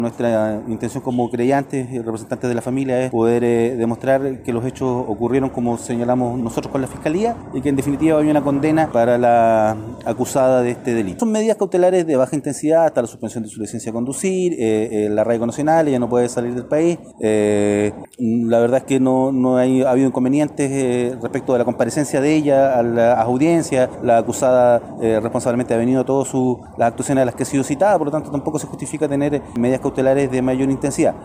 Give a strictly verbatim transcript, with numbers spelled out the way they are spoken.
Nuestra intención como creyentes y representantes de la familia es poder eh, demostrar que los hechos ocurrieron como señalamos nosotros con la Fiscalía y que en definitiva hay una condena para la acusada de este delito. Son medidas cautelares de baja intensidad hasta la suspensión de su licencia de conducir, eh, eh, la arraigo nacional, ella no puede salir del país. Eh, la verdad es que no, no hay, ha habido inconvenientes eh, respecto de la comparecencia de ella a la audiencia. La acusada eh, responsablemente ha venido a todas las actuaciones a las que ha sido citada, por lo tanto tampoco se justifica tener medidas cautelares de mayor intensidad.